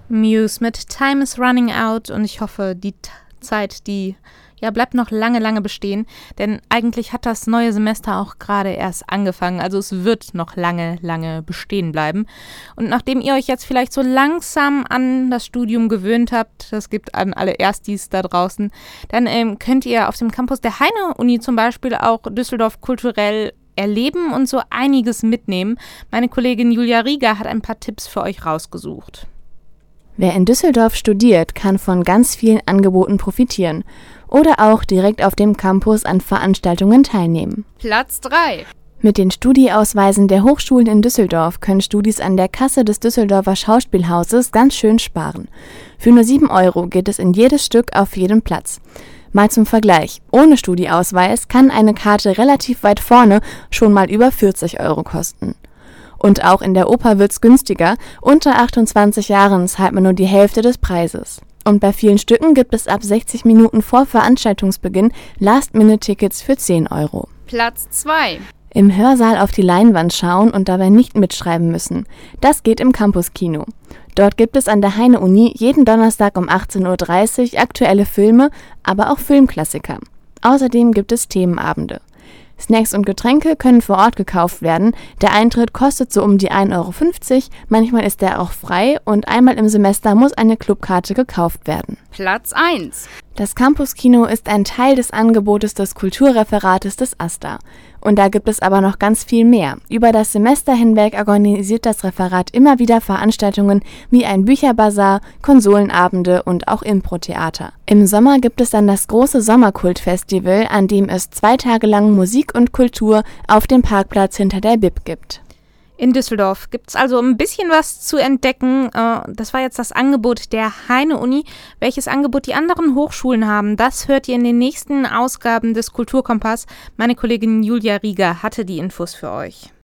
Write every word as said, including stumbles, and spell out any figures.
Muse mit Time is Running Out und ich hoffe, die T- Zeit, die ja bleibt noch lange, lange bestehen, denn eigentlich hat das neue Semester auch gerade erst angefangen, also es wird noch lange, lange bestehen bleiben. Und nachdem ihr euch jetzt vielleicht so langsam an das Studium gewöhnt habt, das gibt an alle Erstis da draußen, dann ähm, könnt ihr auf dem Campus der Heine-Uni zum Beispiel auch Düsseldorf kulturell erleben und so einiges mitnehmen. Meine Kollegin Julia Rieger hat ein paar Tipps für euch rausgesucht. Wer in Düsseldorf studiert, kann von ganz vielen Angeboten profitieren oder auch direkt auf dem Campus an Veranstaltungen teilnehmen. Platz drei. Mit den Studieausweisen der Hochschulen in Düsseldorf können Studis an der Kasse des Düsseldorfer Schauspielhauses ganz schön sparen. Für nur sieben Euro geht es in jedes Stück auf jedem Platz. Mal zum Vergleich, ohne Studieausweis kann eine Karte relativ weit vorne schon mal über vierzig Euro kosten. Und auch in der Oper wird's günstiger, unter achtundzwanzig Jahren zahlt man nur die Hälfte des Preises. Und bei vielen Stücken gibt es ab sechzig Minuten vor Veranstaltungsbeginn Last-Minute-Tickets für zehn Euro. Platz zwei. Im Hörsaal auf die Leinwand schauen und dabei nicht mitschreiben müssen. Das geht im Campus-Kino. Dort gibt es an der Heine-Uni jeden Donnerstag um achtzehn Uhr dreißig aktuelle Filme, aber auch Filmklassiker. Außerdem gibt es Themenabende. Snacks und Getränke können vor Ort gekauft werden. Der Eintritt kostet so um die ein Euro fünfzig, manchmal ist der auch frei und einmal im Semester muss eine Clubkarte gekauft werden. Platz eins. Das Campus-Kino ist ein Teil des Angebotes des Kulturreferates des AStA. Und da gibt es aber noch ganz viel mehr. Über das Semester hinweg organisiert das Referat immer wieder Veranstaltungen wie ein Bücherbazar, Konsolenabende und auch Impro-Theater. Im Sommer gibt es dann das große Sommerkult-Festival, an dem es zwei Tage lang Musik und Kultur auf dem Parkplatz hinter der B I B gibt. In Düsseldorf gibt es also ein bisschen was zu entdecken. Das war jetzt das Angebot der Heine-Uni. Welches Angebot die anderen Hochschulen haben, das hört ihr in den nächsten Ausgaben des Kulturkompass. Meine Kollegin Julia Rieger hatte die Infos für euch.